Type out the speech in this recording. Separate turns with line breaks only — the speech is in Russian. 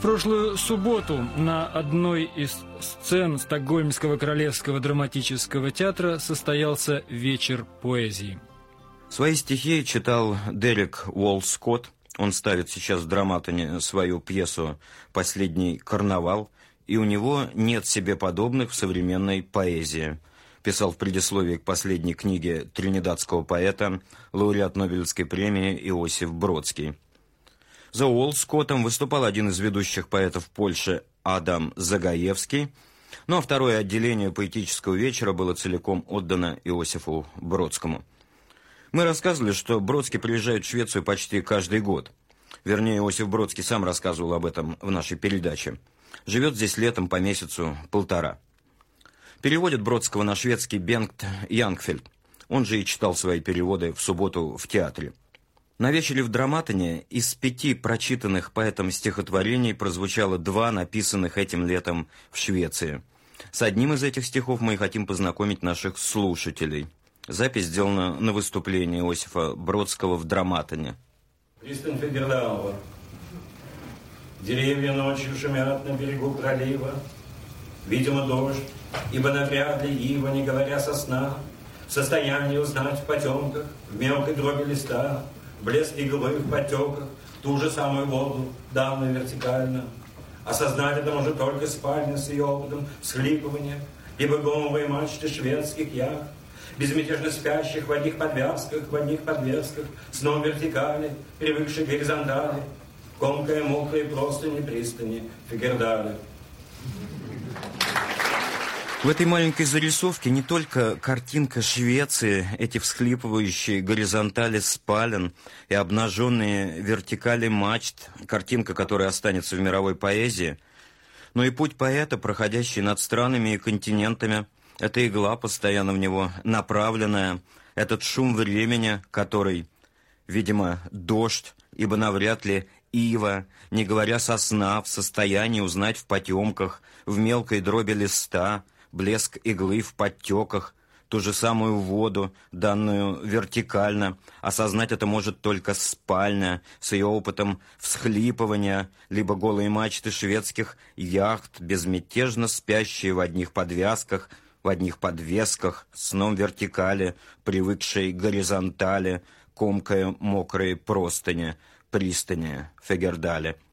прошлую субботу на одной из сцен Стокгольмского королевского драматического театра состоялся вечер поэзии.
Свои стихи читал Дерек Уолл-Скотт. Он ставит сейчас в Драматоне свою пьесу «Последний карнавал», и у него нет себе подобных в современной поэзии. Писал в предисловии к последней книге тринидадского поэта, лауреат Нобелевской премии Иосиф Бродский. За Уолл-Скоттом выступал один из ведущих поэтов Польши Адам Загаевский, ну а второе отделение поэтического вечера было целиком отдано Иосифу Бродскому. Мы рассказывали, что Бродский приезжает в Швецию почти каждый год. Вернее, Иосиф Бродский сам рассказывал об этом в нашей передаче. Живет здесь летом по месяцу полтора. Переводит Бродского на шведский Бенгт Янгфельд. Он же и читал свои переводы в субботу в театре. На вечере в Драматоне из 5 прочитанных поэтом стихотворений прозвучало 2, написанных этим летом в Швеции. С одним из этих стихов мы и хотим познакомить наших слушателей. Запись сделана на выступлении Иосифа Бродского в Драматоне.
Пристань Фегердауэр. Деревья ночью шумят на берегу пролива. Видимо, дождь, ибо навряд ли ива, не говоря со сна, в состоянии узнать в потемках, в мелкой дроби листа, блеск иглы в потеках, ту же самую воду, данную вертикально. Осознать это может только спальня с ее опытом всхлипывания, ибо гомовые мачты шведских яхт, безмятежно спящих в одних подвесках, сном вертикали, привыкшей к горизонтали, комкая мокрые простыни пристани Фигердали.
В этой маленькой зарисовке не только картинка Швеции, эти всхлипывающие горизонтали спален и обнаженные вертикали мачт, картинка, которая останется в мировой поэзии, но и путь поэта, проходящий над странами и континентами, эта игла, постоянно в него направленная, этот шум времени, который, видимо, дождь, ибо навряд ли ива, не говоря со сна, в состоянии узнать в потемках, в мелкой дроби листа, блеск иглы в подтеках, ту же самую воду, данную вертикально. Осознать это может только спальня, с ее опытом всхлипывания, либо голые мачты шведских яхт, безмятежно спящие в одних подвязках, в одних подвесках, сном вертикали, привыкшей к горизонтали, комкая мокрые простыни, пристани Фегердали.